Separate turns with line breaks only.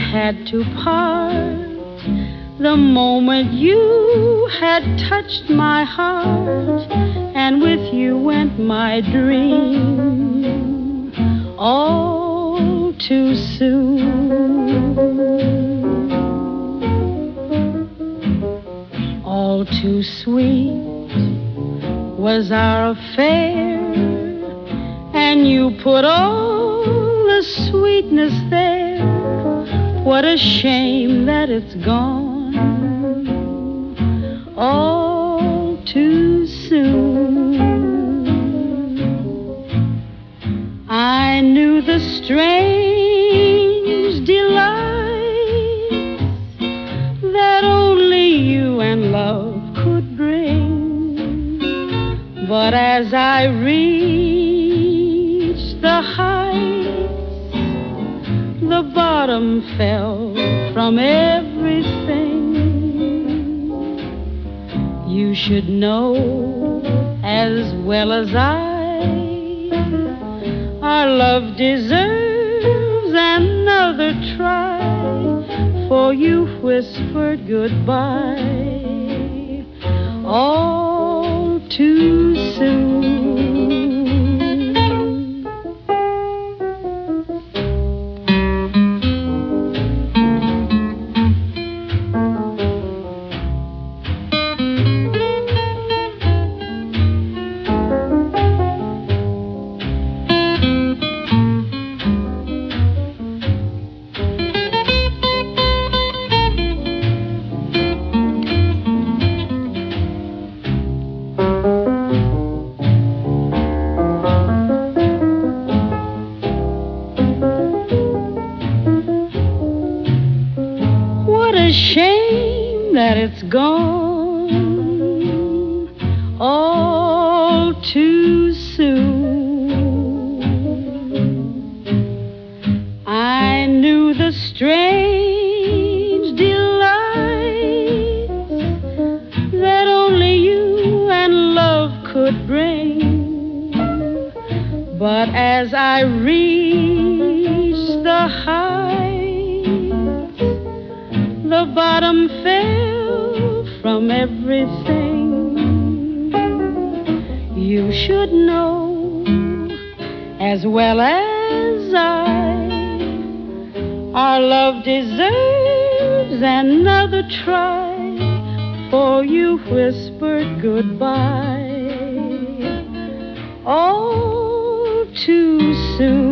had to part the moment you had touched my heart, and with you went my dream all too soon. All too sweet was our affair, and you put all the sweetness there. What a shame that it's gone all too soon. I knew the strange delight that only you and love could bring, but as I reached the heights, the bottom fell from everything. You should know as well as I, our love deserves another try, for you whispered goodbye all too soon. What a shame that it's gone all too soon. I knew the strange delight that only you and love could bring, but as I reached the heights, the bottom fell from everything. You should know as well as I, our love deserves another try, for you whispered goodbye all too soon.